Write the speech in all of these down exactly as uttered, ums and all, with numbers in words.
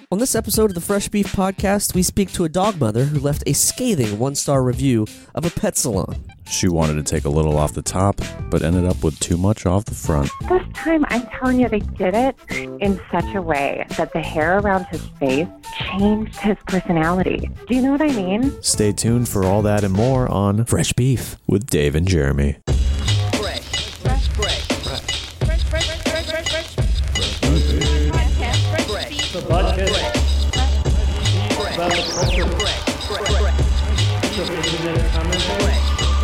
On this episode of the Fresh Beef Podcast, we speak to a dog mother who left a scathing one-star review of a pet salon. She wanted to take a little off the top, but ended up with too much off the front. This time, I'm telling you, they did it in such a way that the hair around his face changed his personality. Do you know what I mean? Stay tuned for all that and more on Fresh Beef with Dave and Jeremy. Fresh, fresh, fresh, fresh, fresh, fresh, fresh, fresh, fresh, fresh. Podcast, fresh, fresh. The podcast Fresh, about the culture fresh, fresh, fresh. of internet commentary.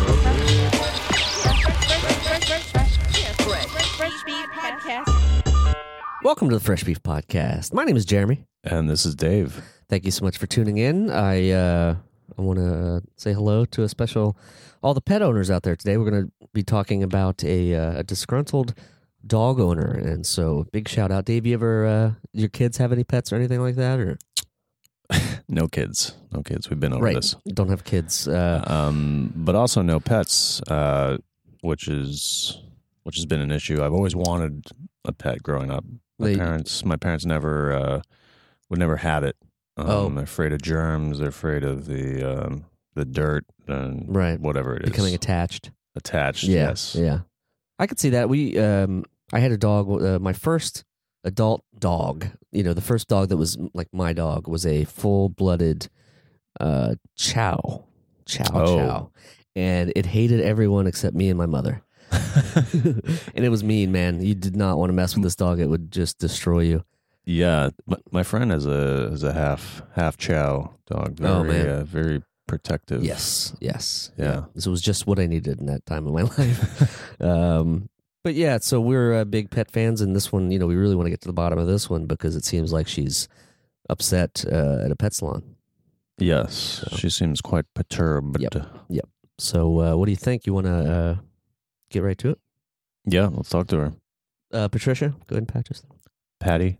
Welcome to the Fresh Beef Podcast. My name is Jeremy. And this is Dave. Thank you so much for tuning in. I uh, I want to say hello to a special, all the pet owners out there today. We're going to be talking about a, uh, a disgruntled dog owner. And so big shout out. Dave, you ever, uh, your kids have any pets or anything like that? Or No kids. No kids. We've been over right. this. Don't have kids. Uh, Um, but also no pets, uh, which is which has been an issue. I've always wanted a pet growing up. My They- parents, my parents never uh, would never had it. Um, Oh. They're afraid of germs. They're afraid of the um, the dirt and Right. whatever it is. becoming attached. attached. Yeah, Yes. yeah. I could see that. We, um, I had a dog. Uh, my first adult dog. You know, the first dog that was like my dog was a full-blooded uh, chow, chow, Oh. chow, and it hated everyone except me and my mother. And it was mean, man. You did not want to mess with this dog; it would just destroy you. Yeah, my, my friend has a has a half half chow dog. Very, Oh, man. uh, very protective. Yes, yes, Yeah. This was just what I needed in that time of my life. um, but yeah, so we're uh, big pet fans, and this one, you know, we really want to get to the bottom of this one because it seems like she's upset uh, at a pet salon. Yes, So. she seems quite perturbed. Yep. So, uh, what do you think? You want to uh, get right to it? Yeah, let's talk to her. Uh, Patricia, go ahead and patch us. Patty.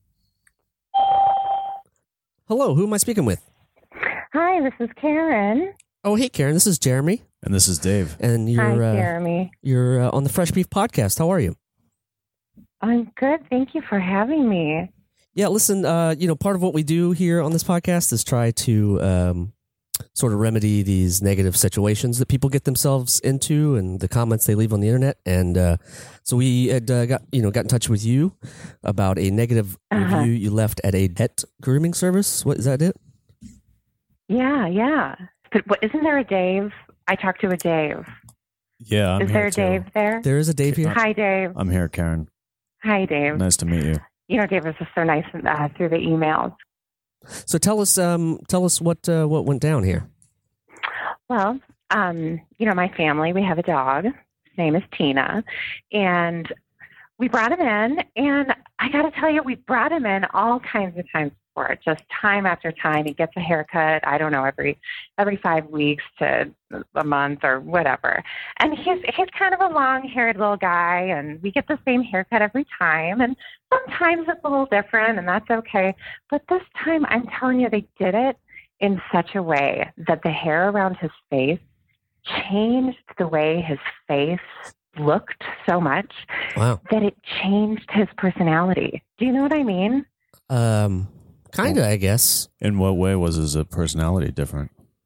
Hello, who am I speaking with? Hi, this is Karen. Oh, hey, Karen. This is Jeremy, And this is Dave. and you're Hi, uh, Jeremy. you're uh, on the Fresh Beef Podcast. How are you? I'm good. Thank you for having me. Yeah, listen, uh, you know, part of what we do here on this podcast is try to um, sort of remedy these negative situations that people get themselves into and the comments they leave on the internet. And uh, so we had uh, got, you know, got in touch with you about a negative Uh-huh. review you left at a pet grooming service. What is that it? Yeah, yeah. But what, isn't there a Dave? I talked to a Dave. Yeah, I'm is here there a too. Dave there? There is a Dave here. Hi, Dave. I'm here, Karen. Hi, Dave. Nice to meet you. You know, Dave was just so nice uh, through the emails. So tell us, um, tell us what uh, what went down here. Well, um, you know, my family, we have a dog. His name is Tina. And we brought him in. And I got to tell you, we brought him in all kinds of times before, just time after time. He gets a haircut, I don't know, every every five weeks to a month or whatever. And he's, he's kind of a long-haired little guy, and we get the same haircut every time. And sometimes it's a little different, and that's okay. But this time, I'm telling you, they did it in such a way that the hair around his face changed the way his face looked so much Wow. that it changed his personality. Do you know what I mean? Um, kind of, I guess. In what way was his uh, personality different?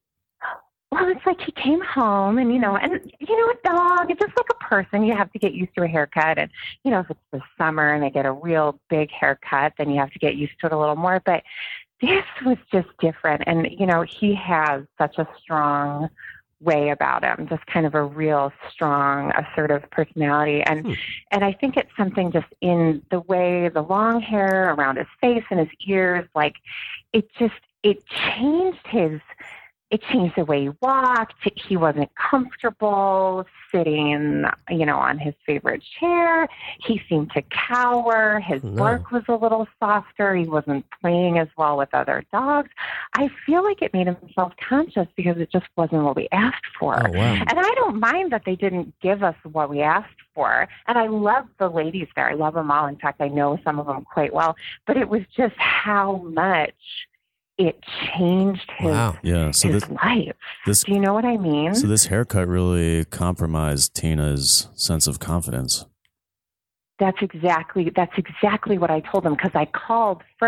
Well, it's like he came home and, you know, and, you know, a dog, it's just like a person. You have to get used to a haircut. And, you know, if it's the summer and they get a real big haircut, then you have to get used to it a little more. But this was just different. And, you know, he has such a strong way about him, just kind of a real strong, assertive personality. And Hmm. and I think it's something just in the way the long hair around his face and his ears, like it just, it changed his, it changed the way he walked. He wasn't comfortable sitting, you know, on his favorite chair. He seemed to cower. His No. bark was a little softer. He wasn't playing as well with other dogs. I feel like it made him self-conscious because it just wasn't what we asked for. Oh, wow. And I don't mind that they didn't give us what we asked for. And I love the ladies there. I love them all. In fact, I know some of them quite well. But it was just how much it changed his, Wow. Yeah, so his this life. this Do you know what I mean? so this haircut really compromised Tina's sense of confidence. That's exactly that's exactly what I told him, because I called first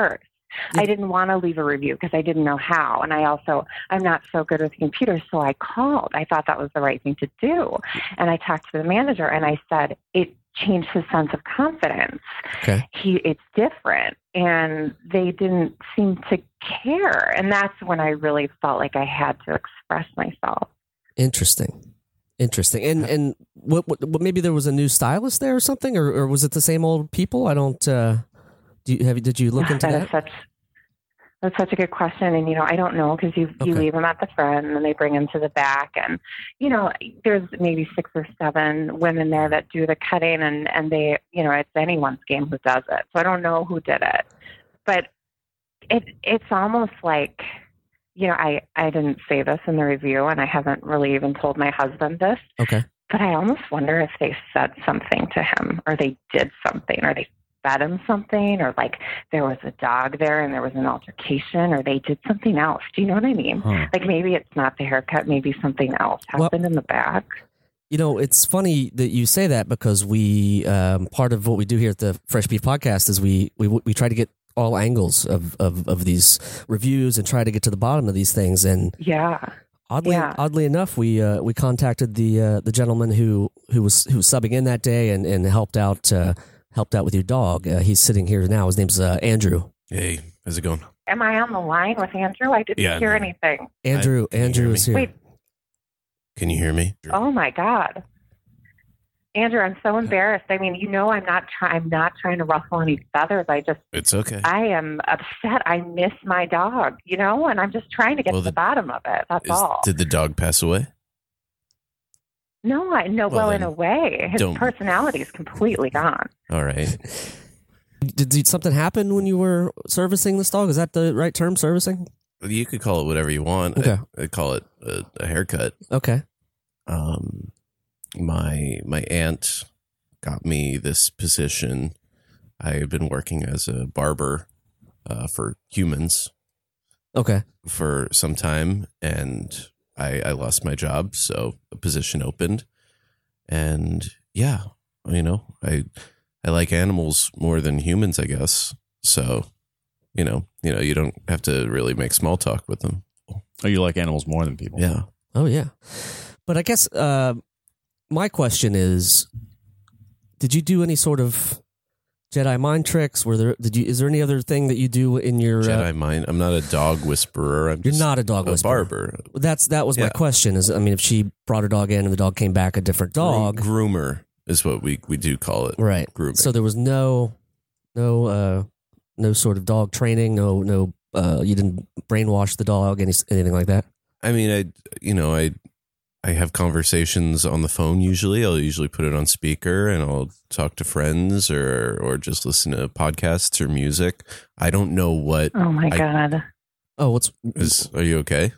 I didn't want to leave a review because I didn't know how. And I also, I'm not so good with computers, so I called. I thought that was the right thing to do. And I talked to the manager and I said, it changed his sense of confidence. Okay. He, it's different. And they didn't seem to care. And that's when I really felt like I had to express myself. Interesting. Interesting. And and what, what, what maybe there was a new stylist there or something, or, or was it the same old people? I don't. Uh, do you have? you- Did you look into that that? is such that's such a good question, and you know I don't know because you you Okay. leave them at the front and then they bring them to the back, and you know there's maybe six or seven women there that do the cutting, and and they you know it's anyone's game who does it. So I don't know who did it, but it it's almost like you know I I didn't say this in the review, and I haven't really even told my husband this, Okay. but I almost wonder if they said something to him, or they did something, or they fed him something, or like there was a dog there and there was an altercation, or they did something else. Do you know what I mean? Huh. Like maybe it's not the haircut, maybe something else happened in the back. You know, it's funny that you say that because we um, part of what we do here at the Fresh Beef Podcast is we we we try to get all angles of, of, of these reviews and try to get to the bottom of these things. And Yeah. oddly Yeah. oddly enough, we uh, we contacted the uh, the gentleman who who was who was subbing in that day and, and helped out uh, helped out with your dog. Uh, he's sitting here now. His name's uh, Andrew. Hey, how's it going? Am I on the line with Andrew? I didn't Yeah. hear anything. Andrew can you Andrew hear is me? here. Wait. Can you hear me? Oh my God. Andrew, I'm so embarrassed. I mean, you know, I'm not trying. I'm not trying to ruffle any feathers. I just, It's okay. I am upset. I miss my dog, you know, and I'm just trying to get Well, to the the- bottom of it. That's Is- all. did the dog pass away? No, I no. Well, Well, in then a way, his don't- personality is completely gone. All right. Did, did something happen when you were servicing this dog? Is that the right term, servicing? You could call it whatever you want. Okay. I, I call it a, a haircut. Okay. Um, my my aunt got me this position. I had been working as a barber uh, for humans Okay. for some time, and I, I lost my job, so a position opened. And yeah, you know, I I like animals more than humans, I guess. So, you know, you know, you don't have to really make small talk with them. Oh, you like animals more than people? Yeah. Oh yeah. But I guess uh, my question is, did you do any sort of Jedi mind tricks? Were there? Did you? Is there any other thing that you do in your? Jedi Uh, mind. I'm not a dog whisperer. I'm you're just not a dog a whisperer. barber. That's that was my Yeah. question. Is I mean, if she brought her dog in and the dog came back a different dog, Groom- groomer is what we, we do call it. right? Grooming. So there was no, no, uh, no sort of dog training. No, no. Uh, you didn't brainwash the dog. Any anything like that? I mean, I you know I I have conversations on the phone. Usually, I'll usually put it on speaker and I'll talk to friends or or just listen to podcasts or music. I don't know what Oh my I- God. Oh, what's? is. Are you okay?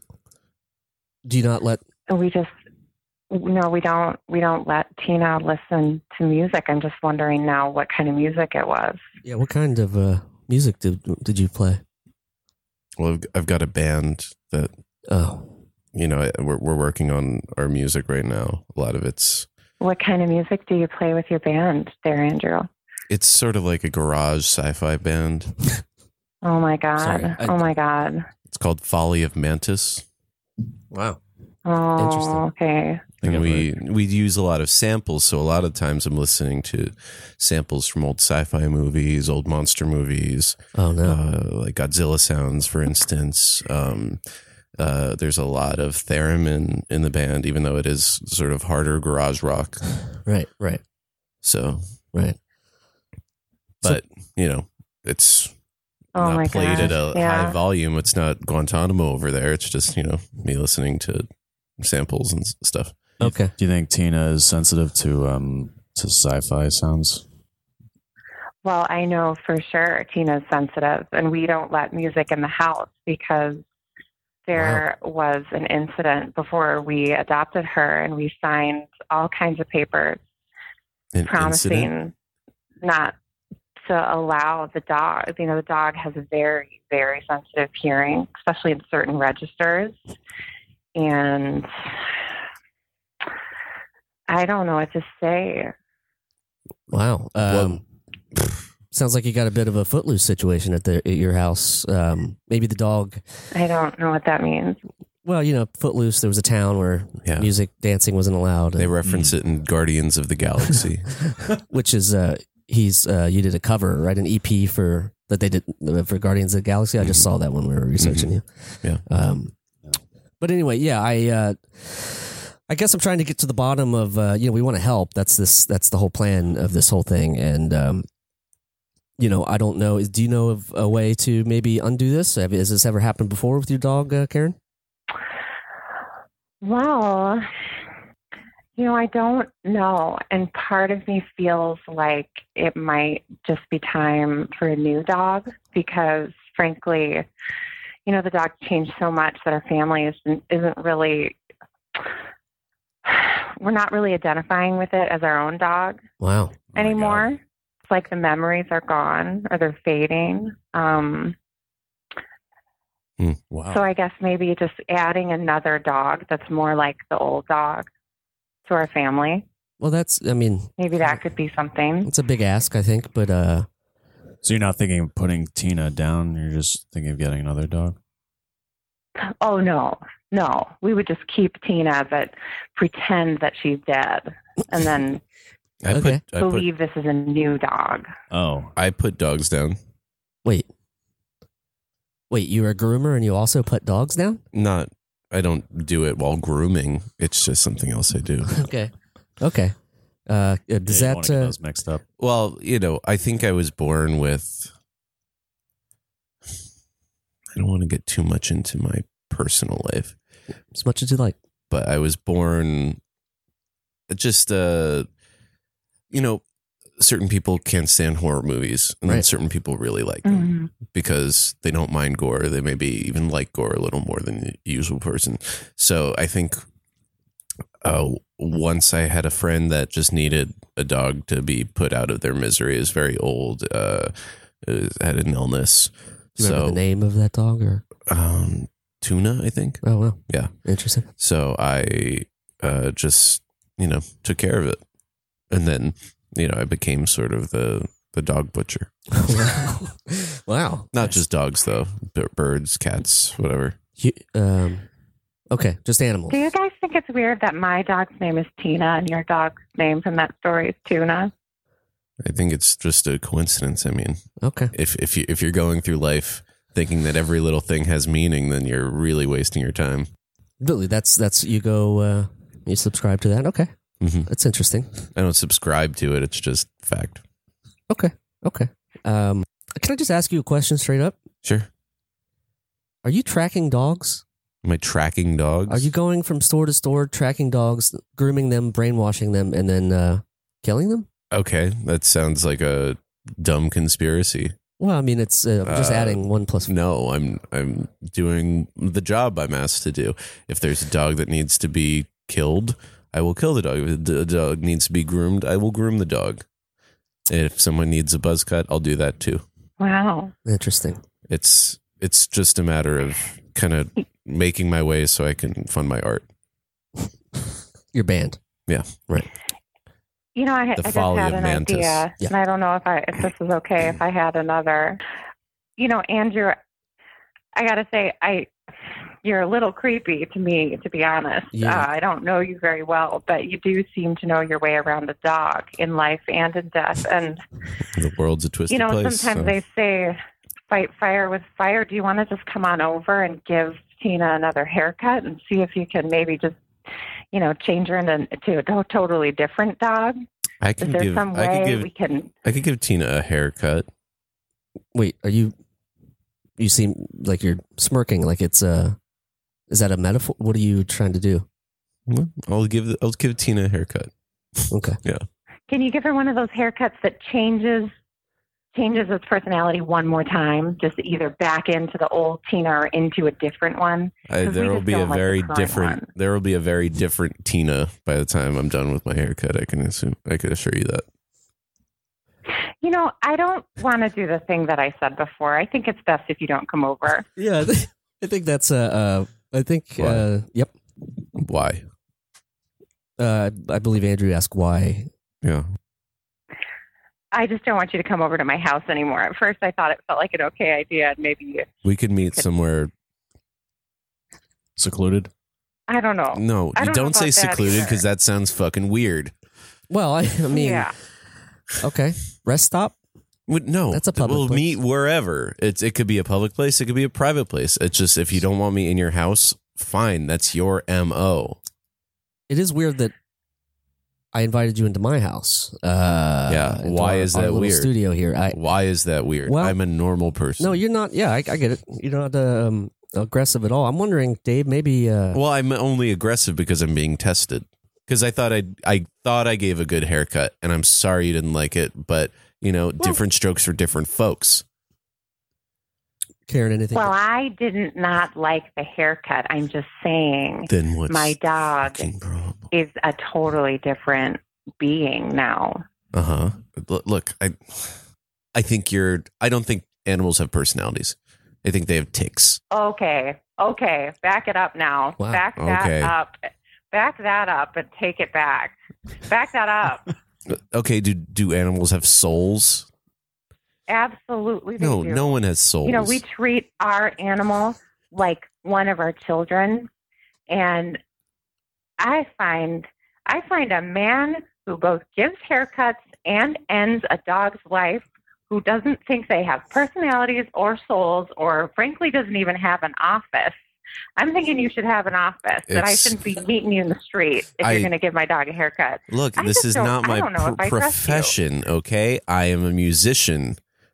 Do you not let? We just no, we don't. We don't let Tina listen to music. I'm just wondering now what kind of music it was. Yeah. What kind of uh, music did did you play? Well, I've, I've got a band that Oh. you know we're we're working on our music right now. A lot of it's What kind of music do you play with your band there, Andrew? it's sort of like a garage sci-fi band. Oh my God. Sorry, I- oh my God. It's called Folly of Mantis. Wow. Oh, Interesting. okay. think And I've we we use a lot of samples, so a lot of times I'm listening to samples from old sci-fi movies, old monster movies, Oh no. uh, like Godzilla sounds, for instance. Um, uh, there's a lot of theremin in the band, even though it is sort of harder garage rock. right. Right. So, Right. but you know, it's Oh not my played gosh. at a yeah. high volume. It's not Guantanamo over there. It's just you know me listening to samples and s- stuff. Okay. Do you think Tina is sensitive to um to sci-fi sounds? Well, I know for sure Tina's sensitive, and we don't let music in the house because there was an incident before we adopted her, and we signed all kinds of papers An promising incident? not to allow the dog. You know, the dog has a very, very sensitive hearing, especially in certain registers, and I don't know what to say. Wow. Um, Sounds like you got a bit of a footloose situation at the at your house. Um, maybe the dog. I don't know what that means. Well, you know, footloose. There was a town where Yeah. music, dancing wasn't allowed. They and- reference it in Guardians of the Galaxy. which is uh, he's uh, you did a cover, right? An E P for that they did uh, for Guardians of the Galaxy. I just Mhm. saw that when we were researching you. Yeah. Um, but anyway, yeah, I. Uh, I guess I'm trying to get to the bottom of, uh, you know, we want to help. That's this. That's the whole plan of this whole thing. And, um, you know, I don't know. Is do you know of a way to maybe undo this? Have, has this ever happened before with your dog, uh, Karen? Well, you know, I don't know. And part of me feels like it might just be time for a new dog because, frankly, you know, the dog changed so much that our family isn't, isn't really, we're not really identifying with it as our own dog Wow. anymore. It's like the memories are gone or they're fading. Um, Wow. So I guess maybe just adding another dog that's more like the old dog to our family. Well, that's. I mean, Maybe that could be something. it's a big ask, I think. But uh, So you're not thinking of putting Tina down? You're just thinking of getting another dog? Oh, no, no. We would just keep Tina, but pretend that she's dead and then I Okay. put I put believe this is a new dog. Oh, I put dogs down. wait, wait. You're a groomer and you also put dogs down? Not I don't do it while grooming. It's just something else I do. Okay. Okay. Uh, yeah, does you don't wanna that? get Uh, those mixed up? Well, you know, I think I was born with. I don't want to get too much into my personal life, as much as you like. but I was born just, uh, you know, certain people can't stand horror movies, and then Right. certain people really like them Mm-hmm. because they don't mind gore. They maybe even like gore a little more than the usual person. So I think uh, once I had a friend that just needed a dog to be put out of their misery, is very old, uh, is- had an illness. Do you remember So the name of that dog? Or um, Tuna, I think. oh well, Yeah. interesting. So I uh, just, you know, took care of it. And then, you know, I became sort of the, the dog butcher. wow. wow. Not just dogs, though. B- birds, cats, whatever. You, um, okay, just animals. Do you guys think it's weird that my dog's name is Tina and your dog's name from that story is Tuna? I think it's just a coincidence. I mean, Okay. if if you if you're going through life thinking that every little thing has meaning, then you're really wasting your time. Really, that's that's you go. Uh, you subscribe to that. Okay, hmm that's interesting. I don't subscribe to it. It's just fact. Okay. Okay. Um, can I just ask you a question straight up? Sure. Are you tracking dogs? Am I tracking dogs? Are you going from store to store, tracking dogs, grooming them, brainwashing them, and then uh, killing them? Okay, that sounds like a dumb conspiracy. Well, I mean, it's uh, I'm just Uh, adding one plus. No, I'm I'm doing the job I'm asked to do. If there's a dog that needs to be killed, I will kill the dog. If the dog needs to be groomed, I will groom the dog. And if someone needs a buzz cut, I'll do that too. Wow. Interesting. It's it's just a matter of kind of making my way so I can fund my art. Your band. Yeah, right. You know, I, I The just folly had of an Mantis. idea, Yeah. and I don't know if I if this is okay if I had another. You know, Andrew, I got to say, I you're a little creepy to me, to be honest. Yeah. Uh, I don't know you very well, but you do seem to know your way around a dog in life and in death. And The world's a twisted you know, place. sometimes so- they say, "Fight fire with fire." Do you want to just come on over and give Tina another haircut and see if you can maybe just, you know, change her into to a to- totally different dog? I Is can there give some I could way give we can? I could give Tina a haircut. Wait, are you? You seem like you're smirking. Like it's a. Is that a metaphor? What are you trying to do? Well, I'll give the, I'll give Tina a haircut. Okay. Can you give her one of those haircuts that changes changes its personality one more time, just either back into the old Tina or into a different one? I, 'Cause we there will just be a don't like the very current different. one. There will be a very different Tina by the time I'm done with my haircut. I can assume. I can assure you that. You know, I don't want to do the thing that I said before. I think it's best if you don't come over. Yeah, I think that's a. Uh, I think. Why? Uh, yep. Why? Uh, I believe Andrew asked why. Yeah. I just don't want you to come over to my house anymore. At first, I thought it felt like an okay idea, and maybe you, We could meet somewhere. Secluded? I don't know. No, I you don't know don't say about that secluded either. because that sounds fucking weird. Well, I, I mean, Yeah. okay, rest stop. Would- No, That's a public We'll place. meet wherever. It's it could be a public place. It could be a private place. It's just if you don't want me in your house, fine. That's your M O. It is weird that I invited you into my house. Uh, Yeah, into why our- is our that little weird? Studio here. I Why is that weird? Well- I'm a normal person. no, you're not. Yeah, I, I get it. You're not um, aggressive at all. I'm wondering, Dave. Maybe. Uh, Well, I'm only aggressive because I'm being tested. Because I thought I I thought I gave a good haircut, and I'm sorry you didn't like it, but you know, different strokes for different folks. Karen, anything? Well, I didn't not like the haircut. I'm just saying Then what's my dog fucking problem? is a totally different being now. Uh huh. Look, I I think you're. I don't think animals have personalities. I think they have ticks. Okay, okay, back it up now. Wow. Back that Okay. up. Back that up and take it back. Back that up. Okay. Do do animals have souls? Absolutely, they No, do. no one has souls. You know, we treat our animal like one of our children, and I find I find a man who both gives haircuts and ends a dog's life, who doesn't think they have personalities or souls, or frankly doesn't even have an office. I'm thinking you should have an office, that I It's- shouldn't be meeting you in the street if I- you're going to give my dog a haircut. Look, I this just is don't- not I my don't know pr- if I trust you. profession, okay? I am a musician.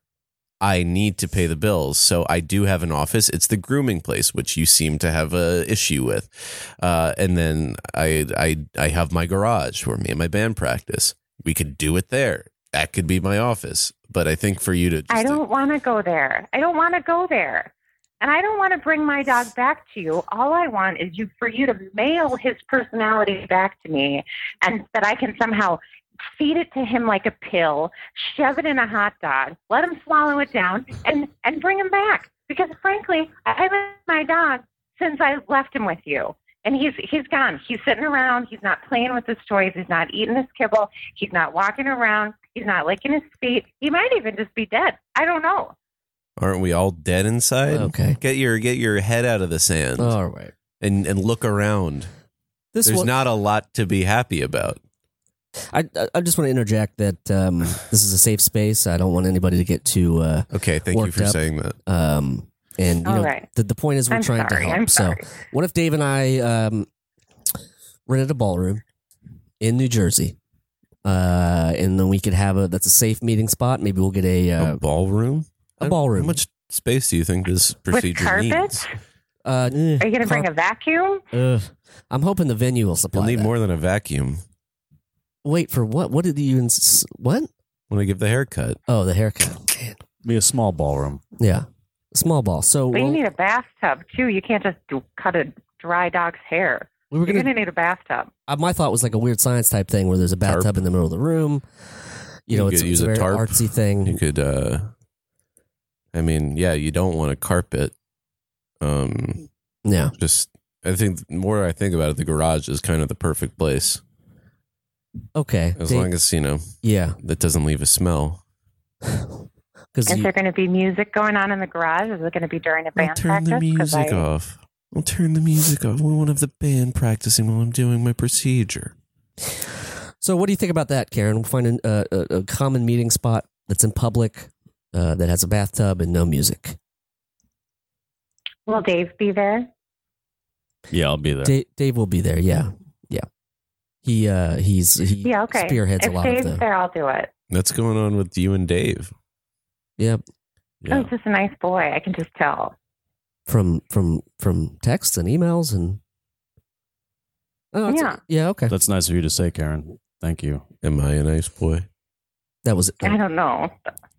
I need to pay the bills, so I do have an office. It's the grooming place, which you seem to have a issue with. Uh, and then I, I, I have my garage where me and my band practice. We could do it there. That could be my office. But I think for you to, just I don't want to go there. I don't want to go there. And I don't want to bring my dog back to you. All I want is you for you to mail his personality back to me, and that I can somehow feed it to him like a pill, shove it in a hot dog, let him swallow it down, and, and bring him back. Because frankly, I've been my dog since I left him with you. And he's he's gone. He's sitting around. He's not playing with his toys. He's not eating his kibble. He's not walking around. He's not licking his feet. He might even just be dead. I don't know. aren't we all dead inside? Okay. Get your get your head out of the sand All right. and and look around. This There's one, not a lot to be happy about. I I- I just want to interject that um, this is a safe space. I don't want anybody to get too. Uh, Okay, thank you Worked for up. saying that. um, and you All know, right. the the point is we're I'm trying sorry. to help. I'm sorry. So, what if Dave and I um, rented a ballroom in New Jersey, uh, and then we could have a that's a safe meeting spot. Maybe we'll get a uh, a ballroom? a ballroom. How much space do you think this With procedure carpets? needs? Uh, Are you going to bring a vacuum? Uh, I'm hoping the venue will supply. You'll need that. more than a vacuum Wait for what? What did you ins- what? when I give the haircut. Oh, the haircut. Man. Be a small ballroom. Yeah, small ball. So But you we'll- need a bathtub, too. You can't just do, cut a dry dog's hair. we were You're gonna. going to need a bathtub. Uh, my thought was like a weird science type thing where there's a bathtub Tarp. in the middle of the room. You, You know, could it's, use it's a a very tarp. artsy thing. You could, uh, I mean, yeah, you don't want a carpet. Um, Yeah. just, I think the more I think about it, the garage is kind of the perfect place Okay. as Dave- long as you know yeah. that doesn't leave a smell. Because Is there going to be music going on in the garage? Is it going to be during a I'll band turn the practice? 'Cause music I- off. I'll turn the music off. We won't have the band practicing while I'm doing my procedure. so what do you think about that, Karen? We'll find an, uh, a, a common meeting spot that's in public uh, that has a bathtub and no music. Will Dave be there? Yeah, I'll be there. Dave, Dave will be there. Yeah. Yeah. He uh he's he Yeah, okay. spearheads if a lot Dave's of the there, I'll do it. That's going on with you and Dave. yeah Oh, Yeah. he's just a nice boy. I can just tell. from from from texts and emails and oh it's- Yeah. yeah okay That's nice of you to say, Karen. Thank you. Am I a nice boy? that was it. I don't know.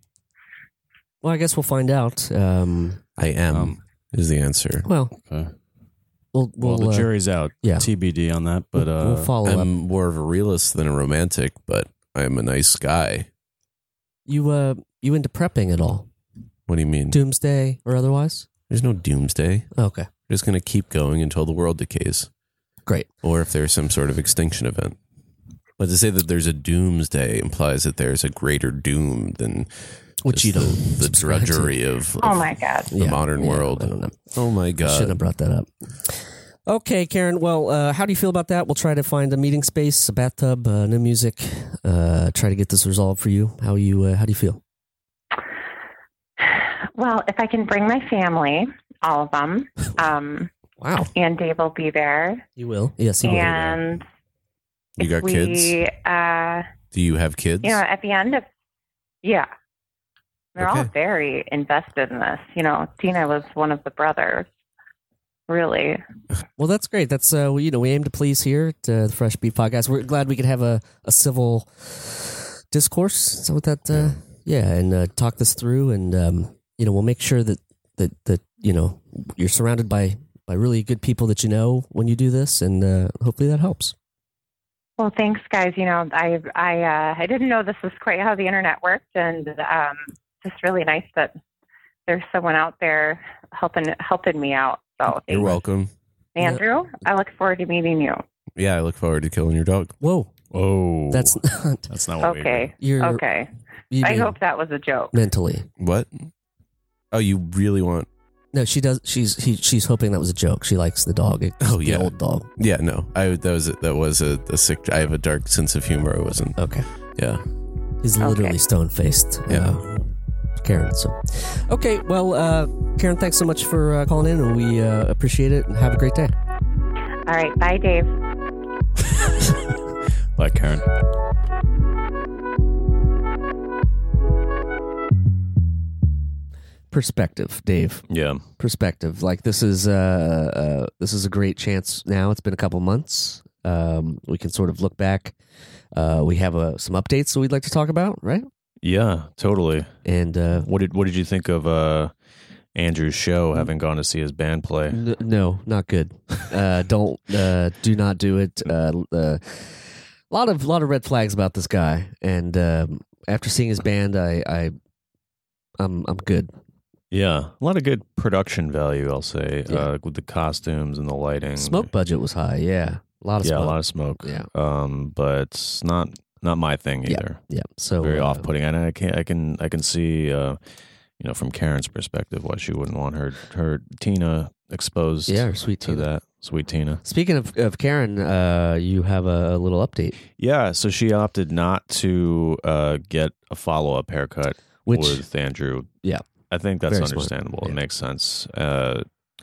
Well, I guess we'll find out. Um, I am. Um, is the answer. well, Okay. we'll Well, we'll the uh, jury's out. yeah. T B D on that. But we'll, uh, we'll follow I'm up. more of a realist than a romantic, but I'm a nice guy. You uh you into prepping at all? What do you mean? Doomsday or otherwise? There's no doomsday. Okay, We're just going to keep going until the world decays. great. Or if there's some sort of extinction event. But to say that there's a doomsday implies that there's a greater doom than Which you just don't the, the subscribe to. drudgery of, of Oh my God. the Yeah, modern yeah, world. I don't know. Oh my Shouldn't have God. brought that up. Okay, Karen. Well, uh, how do you feel about that? We'll try to find a meeting space, a bathtub, uh, no music. Uh, try to get this resolved for you. How you? Uh, how do you feel? Well, if I can bring my family, all of them, um, Wow, and Dave will be there. you will. Yes, you will. And You if got we, kids? Uh, Do you have kids? you know, at the end of, yeah, they're all Okay. very invested in this. You know, Tina was one of the brothers. Really. Well, that's great. That's uh, we, you know, we aim to please here at uh, the Fresh Beef Podcast. We're glad we could have a, a civil discourse. Is that what that? Uh, yeah, and uh, talk this through, and um, you know, we'll make sure that that that you know you're surrounded by by really good people that you know when you do this, and uh, hopefully that helps. Well, thanks, guys. You know, I I uh, I didn't know this was quite how the internet worked, and um, just really nice that there's someone out there helping helping me out. So, You're thanks. welcome. Andrew. I look forward to meeting you. Yeah, I look forward to killing your dog. Whoa, Oh, that's not. that's not what Okay. You're Okay. you I mean hope that was a joke. mentally. What? Oh, you really want? No, she does. She's he, she's hoping that was a joke. She likes the dog. It's Oh, the yeah. old dog. Yeah, no. I that was a, that was a, a sick. I have a dark sense of humor. I wasn't. Okay. Yeah. He's Okay. literally stone faced. Yeah. Uh, Karen. So, okay. Well, uh, Karen, thanks so much for uh, calling in, and we uh, appreciate it. And have a great day. All right. Bye, Dave. Bye, Karen. Perspective, Dave. Yeah. Perspective. Like this is uh, uh, this is a great chance. Now it's been a couple months. Um, we can sort of look back. Uh, we have uh, some updates that we'd like to talk about, right? Yeah, totally. And uh, What did what did you think of uh, Andrew's show? Having gone to see his band play. N- no, not good. Uh, don't uh, do not do it. Uh, uh, lot of lot of red flags about this guy. And um, after seeing his band, I, I I'm I'm good. Yeah, a lot of good production value, I'll say, Yeah. uh, with the costumes and the lighting. Smoke budget was high. Yeah, a lot of yeah, smoke. a lot of smoke. Yeah. um, but it's not not my thing Yeah. either. Yeah, so Very uh, off-putting, and I can I can I can see, uh, you know, from Karen's perspective, why she wouldn't want her her Tina exposed Yeah, sweet to Tina. that sweet Tina. Speaking of, of Karen, uh, you have a, a little update, Yeah, so she opted not to uh, get a follow-up haircut which with Andrew. Yeah. I think that's Very smart. understandable. Yeah. It makes sense. Uh,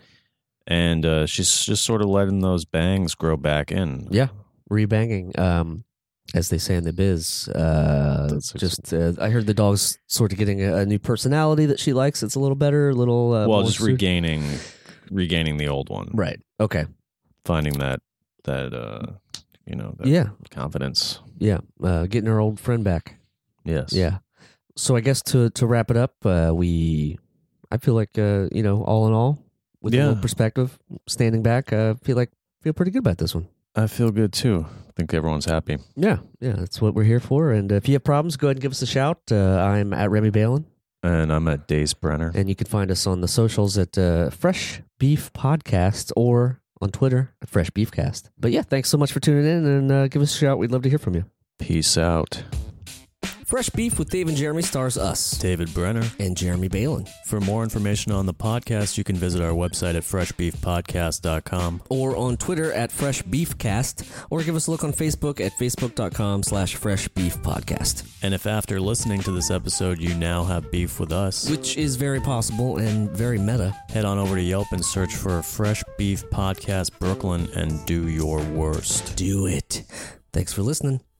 and uh, she's just sort of letting those bangs grow back in. yeah, rebanging, um, as they say in the biz. Uh, That's ex- just uh, I heard the dog's sort of getting a, a new personality that she likes. It's a little better, a little uh, well, more just suit- regaining, regaining the old one. Right. Okay. Finding that that uh, you know, that Yeah. confidence. Yeah. Uh, getting her old friend back. Yes. Yeah. So I guess to to wrap it up, uh, we I feel like uh, you know, all in all, with a Yeah. little perspective, standing back, uh, feel like feel pretty good about this one. I feel good too. I think everyone's happy. Yeah, yeah, that's what we're here for. And if you have problems, go ahead and give us a shout. Uh, I'm at Remy Balin, And I'm at Dace Brenner. and you can find us on the socials at uh, Fresh Beef Podcast or on Twitter at Fresh Beefcast. But yeah, thanks so much for tuning in, and uh, give us a shout. We'd love to hear from you. Peace out. Fresh Beef with Dave and Jeremy stars us David Brenner. and Jeremy Balin. For more information on the podcast, you can visit our website at fresh beef podcast dot com. Or on Twitter at Fresh Beefcast, or give us a look on Facebook at facebook.com slash Fresh Beef Podcast, And if after listening to this episode you now have beef with us, which is very possible and very meta. head on over to Yelp and search for Fresh Beef Podcast Brooklyn and do your worst. Do it. Thanks for listening.